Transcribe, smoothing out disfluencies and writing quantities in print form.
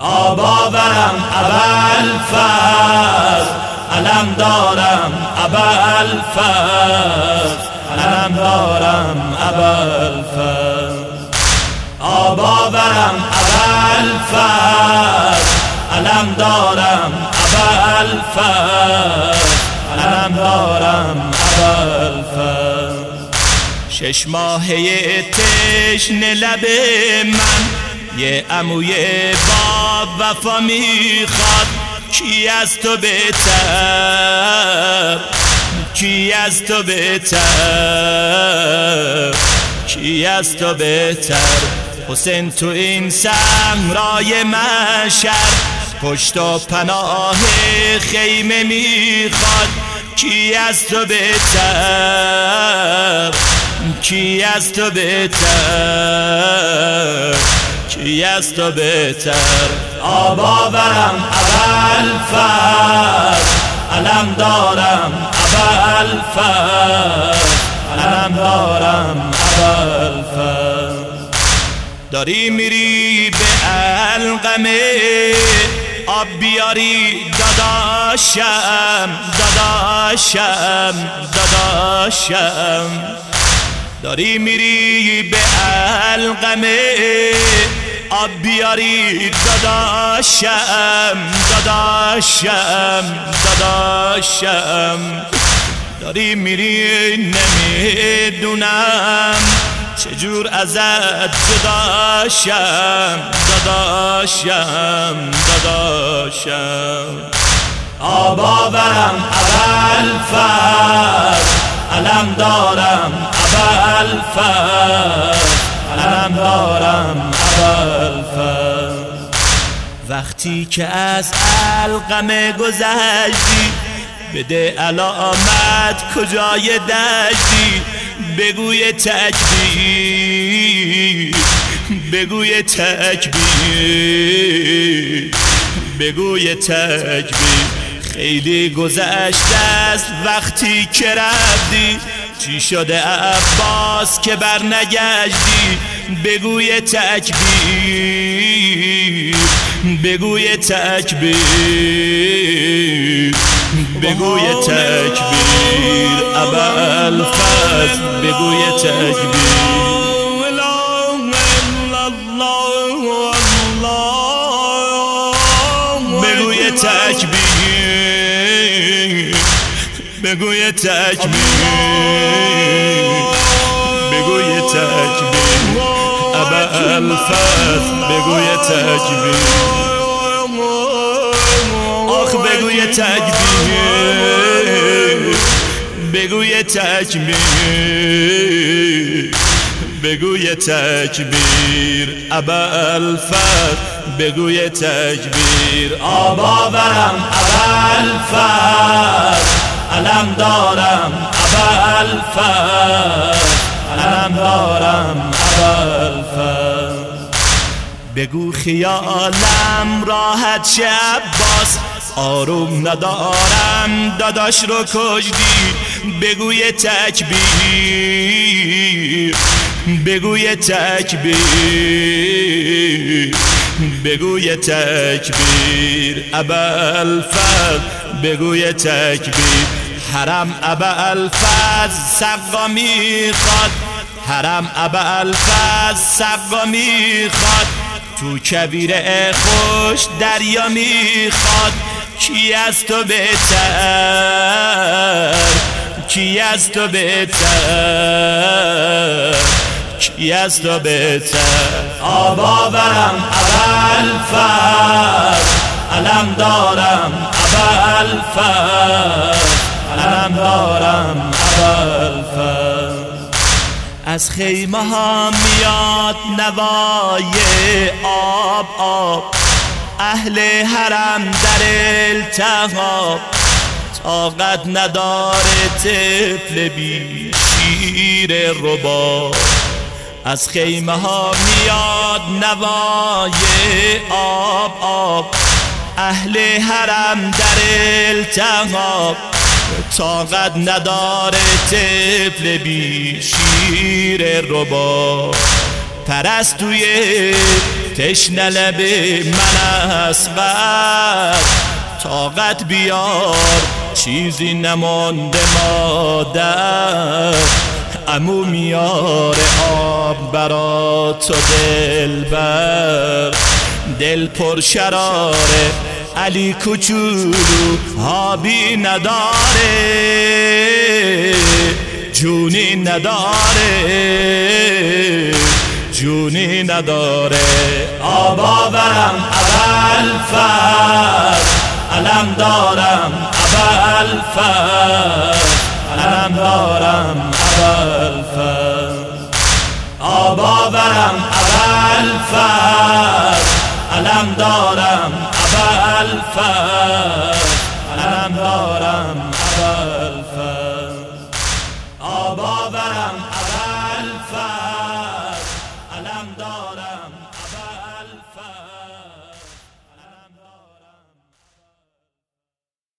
آب آورم ابوالفضل، علم دارم ابوالفضل، علم دارم ابوالفضل. آب آورم ابوالفضل، علم دارم ابوالفضل، علم دارم ابوالفضل. 6 ماهه تشنه لب من یه عموی با وفا میخواد. کی از تو بهتر، کی از تو بهتر، کی از تو بهتر. حسین تو این صحرای محشر پشت و پناه خیمه میخواد. کی از تو بهتر، کی از تو بهتر، کی از تو بهتر. آب آورم ابوالفضل، علم دارم ابوالفضل، علم دارم ابوالفضل. داری میری به علقمه، آب بیاری داداشم، داداشم، داداشم. داری میری به علقمه، آب بیاری داداشم، داداشم، داداشم. داری میری نمیدونم چجور ازت جداشم، داداشم، داداشم. آب آورم ابوالفضل، علم دارم ابوالفضل، علم دارم ابوالفضل. وقتی که از علقمه گذشتی بده علامت کجای دشتی. بگوی تکبیر، بگوی تکبیر، بگوی تکبیر. خیلی گذشته است وقتی که رفتی، چی شده عباس که برنگشتی. بگوی تکبیر، بگوی تکبیر، بگوی تکبیر. ابوالفضل بگوی تکبیر. بگوی تکبیر، بگوی تکبیر، بگوی تکبیر. ابوالفضل بگوی تکبیر. آخ بگوی تکبیر، بگوی تکبیر، بگوی تکبیر. ابوالفضل بگوی تکبیر. آب آورم ابوالفضل، علم دارم ابوالفضل، علم دارم ابوالفضل. بگو خیالم راحت شه عباس، آروم ندارم داداش رو کشتی. بگوی تکبیر، بگوی تکبیر، بگوی تکبیر. ابوالفضل بگوی تکبیر. حرم ابوالفضل سقا میخواد، حرم ابوالفضل سقا میخواد. تو کویر خوش دریا میخواد. کی از تو بهتر، کی از تو بهتر، کی از تو بهتر. آب آورم ابوالفضل، علم دارم ابوالفضل، علم دارم ابوالفضل. از خیمه ها میاد نوای آب آب، اهل حرم در التهاب. طاقت نداره طفل بی شیر رباب. از خیمه ها میاد نوای آب آب، اهل حرم در التهاب. طاقت نداره طفل بی شیر رباب. پرستوی تشنه لب من است قد طاقت بیار چیزی نمانده مادر عمو میاره آب برا تو دلبر دل پر شراره علی کوچولو آبی نداره جونی نداره جونی نداره آب آورم اول فر علم دارم اول فر علم دارم اول فر آب آورم اول فر علم دارم اول فر علم دارم اول